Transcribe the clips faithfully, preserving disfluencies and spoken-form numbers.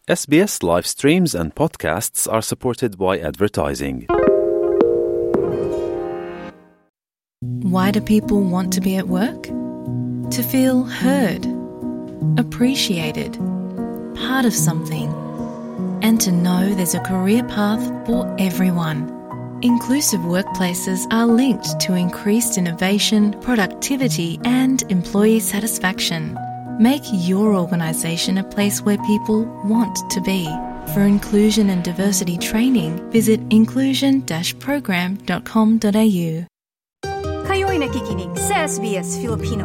S B S live streams and podcasts are supported by advertising. Why do people want to be at work? To feel heard, appreciated, part of something, and to know there's a career path for everyone. Inclusive workplaces are linked to increased innovation, productivity, and employee satisfaction. Make your organisation a place where people want to be. For inclusion and diversity training, visit inclusion dash program dot com dot a u. Kayo'y nakikinig sa S B S Filipino.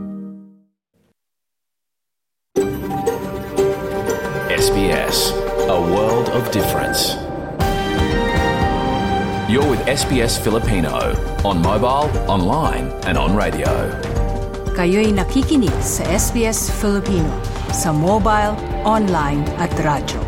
S B S, a world of difference. You're with S B S Filipino on mobile, online, and on radio. Kayo'y nakikinig sa S B S Filipino sa mobile, online at radyo.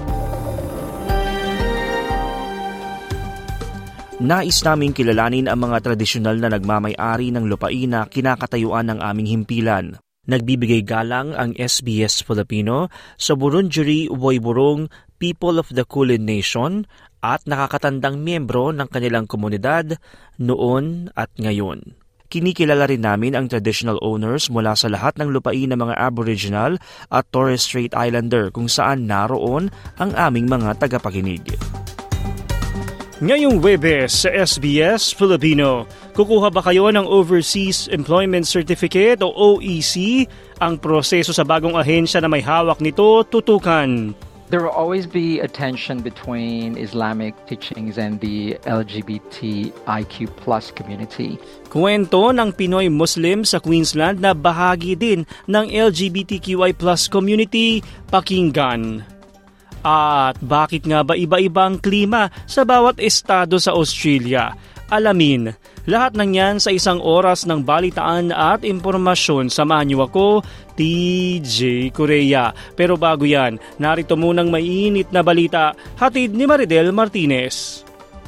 Nais naming kilalanin ang mga tradisyonal na nagmamay-ari ng lupain na kinakatayuan ng aming himpilan. Nagbibigay galang ang S B S Filipino sa Wurundjeri Woiwurrung People of the Kulin Nation at nakakatandang miyembro ng kanilang komunidad noon at ngayon. Kinikilala rin namin ang traditional owners mula sa lahat ng lupain ng mga Aboriginal at Torres Strait Islander kung saan naroon ang aming mga tagapakinig. Ngayong Webes sa S B S Filipino, kukuha ba kayo ng Overseas Employment Certificate o O E C? Ang proseso sa bagong ahensya na may hawak nito tutukan. There will always be a tension between Islamic teachings and the L G B T I Q plus community. Kwento ng Pinoy Muslim sa Queensland na bahagi din ng L G B T Q I plus community, pakinggan. At bakit nga ba iba-iba ang klima sa bawat estado sa Australia? Alamin, lahat ng yan sa isang oras ng balitaan at impormasyon. Samahan niyo ako, T J Korea. Pero bago yan, narito munang mainit na balita, hatid ni Maridel Martinez.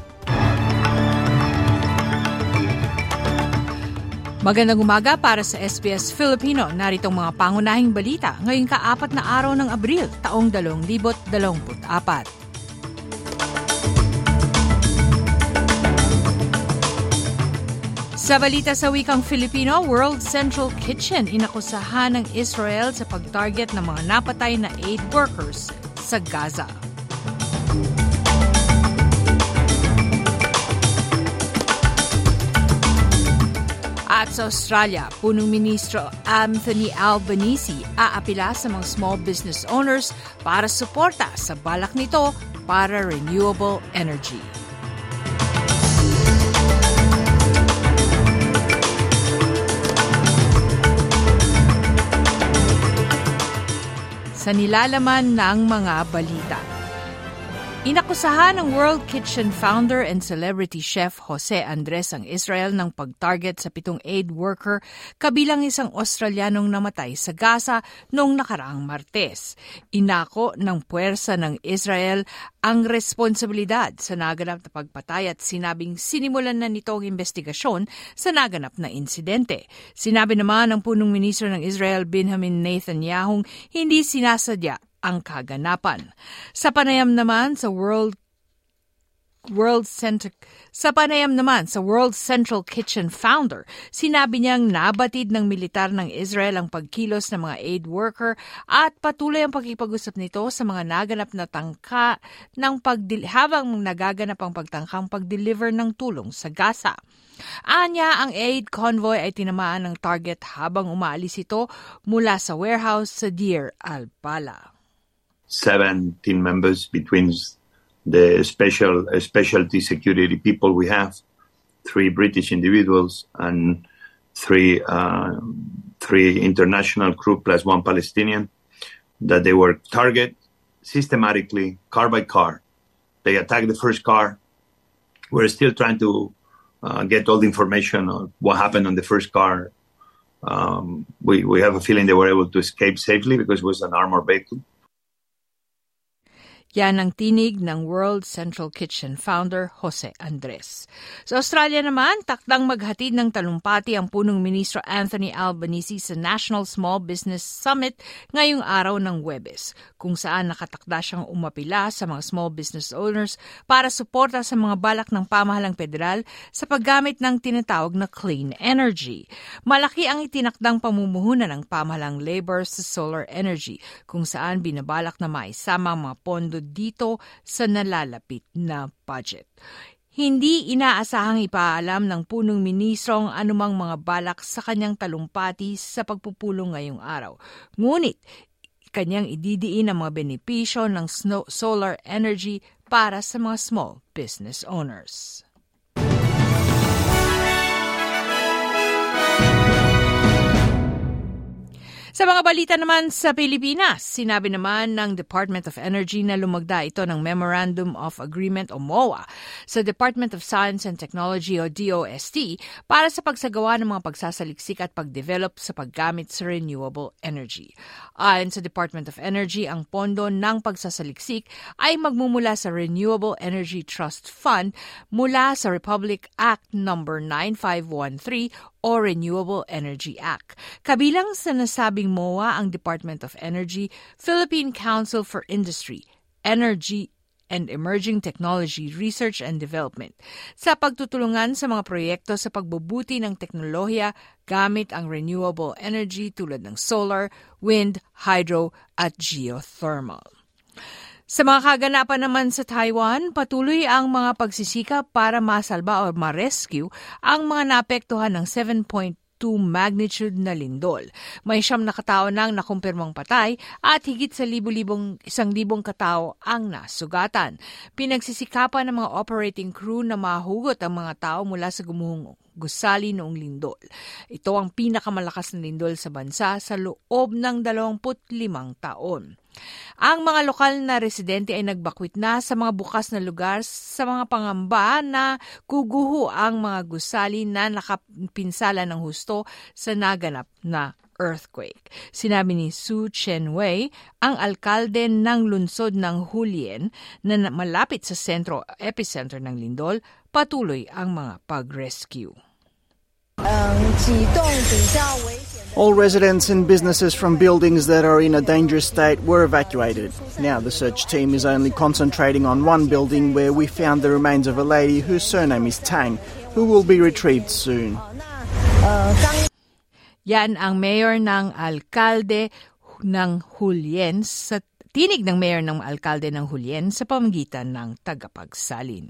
Magandang umaga para sa S B S Filipino. Narito ang mga pangunahing balita ngayong kaapat na araw ng Abril, taong dalawang libo dalawampu't apat. Sa balita sa wikang Filipino, World Central Kitchen inakusahan ng Israel sa pag-target ng mga napatay na aid workers sa Gaza. At sa Australia, punong ministro Anthony Albanese aapila sa mga small business owners para suporta sa balak nito para renewable energy. Sa nilalaman ng mga balita, inakusahan ng World Kitchen founder and celebrity chef Jose Andres ang Israel ng pag-target sa pitong aid worker kabilang isang Australianong namatay sa Gaza noong nakaraang Martes. Inako ng puwersa ng Israel ang responsibilidad sa naganap na pagpatay at sinabing sinimulan na nito ang investigasyon sa naganap na insidente. Sinabi naman ng punong ministro ng Israel Benjamin Netanyahu hindi sinasadya ang kaganapan. Sa panayam naman sa World World Center sa panayam naman sa World Central Kitchen founder, sinabi niyang nabatid ng militar ng Israel ang pagkilos ng mga aid worker at patuloy ang pagkipag-usap nito sa mga naganap na tangka ng pagdil- habang nagaganap ang pagtangkang pag-deliver ng tulong sa Gaza. Anya, ang aid convoy ay tinamaan ng target habang umaalis ito mula sa warehouse sa Deir al-Bala. Seven team members between the special uh, specialty security people we have, three British individuals and three uh, three international crew plus one Palestinian, that they were targeted systematically, car by car. They attacked the first car. We're still trying to uh, get all the information on what happened on the first car. Um, we, we have a feeling they were able to escape safely because it was an armored vehicle. Yan ang tinig ng World Central Kitchen founder Jose Andres. Sa Australia naman, takdang maghatid ng talumpati ang punong ministro Anthony Albanese sa National Small Business Summit ngayong araw ng Huwebes, kung saan nakatakda siyang umapila sa mga small business owners para suporta sa mga balak ng pamahalang federal sa paggamit ng tinatawag na clean energy. Malaki ang itinakdang pamumuhunan ng pamahalang labor sa solar energy, kung saan binabalak na maisama ang mga pondo dito sa nalalapit na budget. Hindi inaasahang ipaalam ng punong ministro ang anumang mga balak sa kanyang talumpati sa pagpupulong ngayong araw. Ngunit, kanyang ididiin ang mga benepisyo ng solar energy para sa mga small business owners. Sa mga balita naman sa Pilipinas, sinabi naman ng Department of Energy na lumagda ito ng Memorandum of Agreement o M O A sa Department of Science and Technology o D O S T para sa pagsagawa ng mga pagsasaliksik at pagdevelop sa paggamit sa renewable energy. Ayon sa Department of Energy, ang pondo ng pagsasaliksik ay magmumula sa Renewable Energy Trust Fund mula sa Republic Act number nine five one three o Renewable Energy Act. Kabilang sa nasabing M O A ang Department of Energy, Philippine Council for Industry, Energy and Emerging Technology Research and Development sa pagtutulungan sa mga proyekto sa pagbubuti ng teknolohiya gamit ang renewable energy tulad ng solar, wind, hydro at geothermal. Sa mga kaganapan naman sa Taiwan, patuloy ang mga pagsisikap para masalba o ma-rescue ang mga naapektuhan ng seven point two magnitude na lindol. May siyam na katao nang nakumpirmang patay at higit sa libo-libong isang libong katao ang nasugatan. Pinagsisikapan ng mga operating crew na mahugot ang mga tao mula sa gumuhong gusali noong lindol. Ito ang pinakamalakas na lindol sa bansa sa loob ng dalawamput limang taon. Ang mga lokal na residente ay nagbakwit na sa mga bukas na lugar sa mga pangamba na kuguho ang mga gusali na nakapinsala ng husto sa naganap na earthquake. Sinabi ni Su Chen-wei, ang alkalde ng lungsod ng Hulien na malapit sa sentro epicenter ng lindol, patuloy ang mga pag-rescue. All residents and businesses from buildings that are in a dangerous state were evacuated. Now the search team is only concentrating on one building where we found the remains of a lady whose surname is Tang, who will be retrieved soon. Yan ang mayor ng alkalde ng Hulien sa tinig ng mayor ng alkalde ng Hulien sa pamamagitan ng tagapagsalin.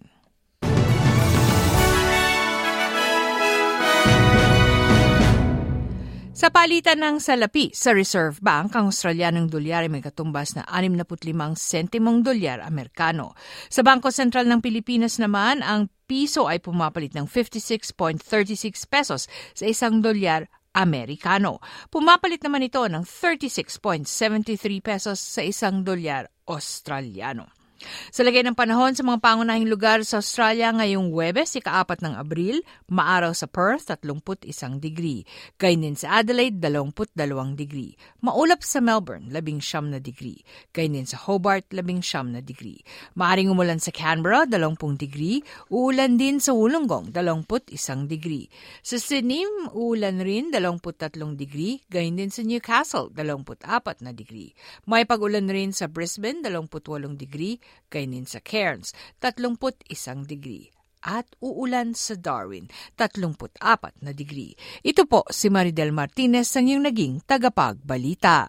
Sa palitan ng salapi sa Reserve Bank, ang Australianong dolyar ay may katumbas na anim na limang sentimong dolyar Amerikano. Sa Bangko Sentral ng Pilipinas naman, ang piso ay pumapalit ng fifty-six point three six pesos sa isang dolyar Amerikano. Pumapalit naman ito ng thirty-six point seven three pesos sa isang dolyar Australiano. Sa lagay ng panahon sa mga pangunahing lugar sa Australia ngayong Huwebes, ika-apat ng Abril, maaraw sa Perth, thirty-one degree. Gayun din sa Adelaide, twenty-two degree. Maulap sa Melbourne, nineteen na degree. Gayun din sa Hobart, nineteen na degree. Maaring umulan sa Canberra, twenty degree. Uulan din sa Wollongong, twenty-one degree. Sa Sydney, uulan rin, twenty-three degree. Gayun din sa Newcastle, twenty-four na degree. May pag-ulan rin sa Brisbane, twenty-eight degree. Gayun din sa Cairns, thirty-one degree. At uulan sa Darwin, thirty-four na degree. Ito po si Maridel Martinez ang iyong naging tagapagbalita.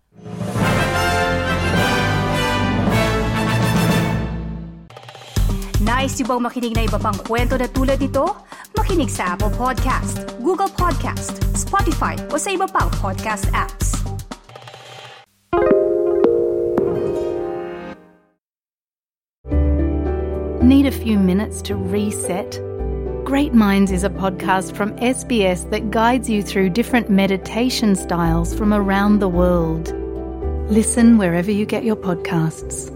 Nice yung bang makinig na iba pang kwento na tulad ito? Makinig sa Apple Podcast, Google Podcast, Spotify o sa iba pang podcast apps. Need a few minutes to reset? Great Minds is a podcast from S B S that guides you through different meditation styles from around the world. Listen wherever you get your podcasts.